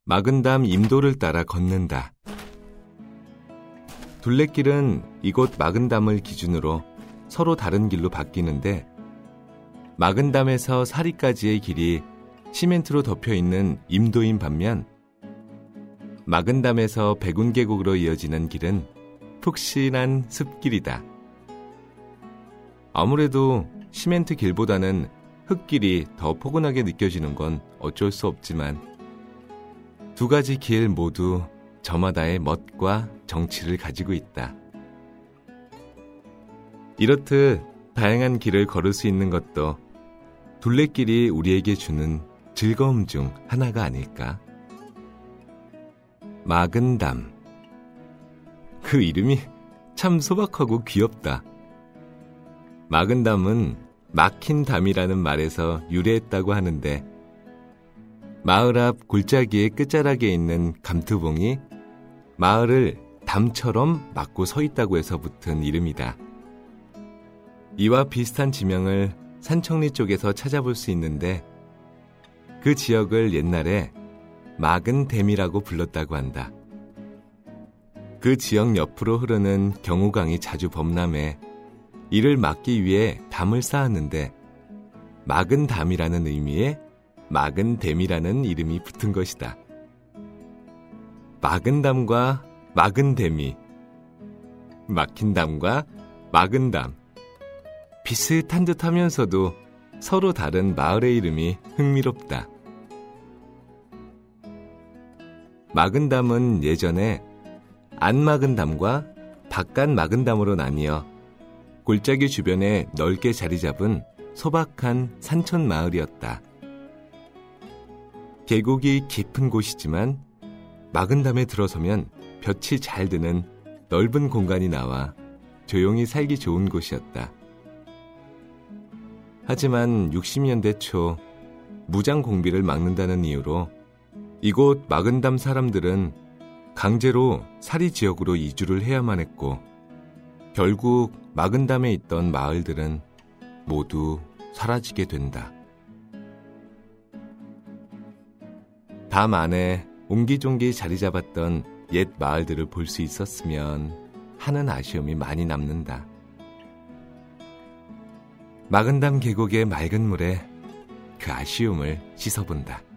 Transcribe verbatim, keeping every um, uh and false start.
마근담 임도를 따라 걷는다. 둘레길은 이곳 마근담을 기준으로 서로 다른 길로 바뀌는데 마근담에서 사리까지의 길이 시멘트로 덮여있는 임도인 반면 마근담에서 백운계곡으로 이어지는 길은 푹신한 숲길이다. 아무래도 시멘트 길보다는 흙길이 더 포근하게 느껴지는 건 어쩔 수 없지만 두 가지 길 모두 저마다의 멋과 정치를 가지고 있다. 이렇듯 다양한 길을 걸을 수 있는 것도 둘레길이 우리에게 주는 즐거움 중 하나가 아닐까? 마근담. 그 이름이 참 소박하고 귀엽다. 마근담은 막힌 담이라는 말에서 유래했다고 하는데 마을 앞 골짜기의 끝자락에 있는 감투봉이 마을을 담처럼 막고 서 있다고 해서 붙은 이름이다. 이와 비슷한 지명을 산청리 쪽에서 찾아볼 수 있는데 그 지역을 옛날에 마근댐이라고 불렀다고 한다. 그 지역 옆으로 흐르는 경우강이 자주 범람해 이를 막기 위해 담을 쌓았는데 막은 담이라는 의미의 마근댐이라는 이름이 붙은 것이다. 막은 담과 막은 댐이 막힌 담과 막은 담 비슷한 듯 하면서도 서로 다른 마을의 이름이 흥미롭다. 막은 담은 예전에 안 막은 담과 바깥 막은 담으로 나뉘어 골짜기 주변에 넓게 자리 잡은 소박한 산촌 마을이었다. 계곡이 깊은 곳이지만 막은 담에 들어서면 볕이 잘 드는 넓은 공간이 나와 조용히 살기 좋은 곳이었다. 하지만 육십 년대 초 무장 공비를 막는다는 이유로 이곳 막은 담 사람들은 강제로 사리 지역으로 이주를 해야만 했고 결국 막은 담에 있던 마을들은 모두 사라지게 된다. 담 안에 옹기종기 자리 잡았던 옛 마을들을 볼 수 있었으면 하는 아쉬움이 많이 남는다. 막은 담 계곡의 맑은 물에 그 아쉬움을 씻어본다.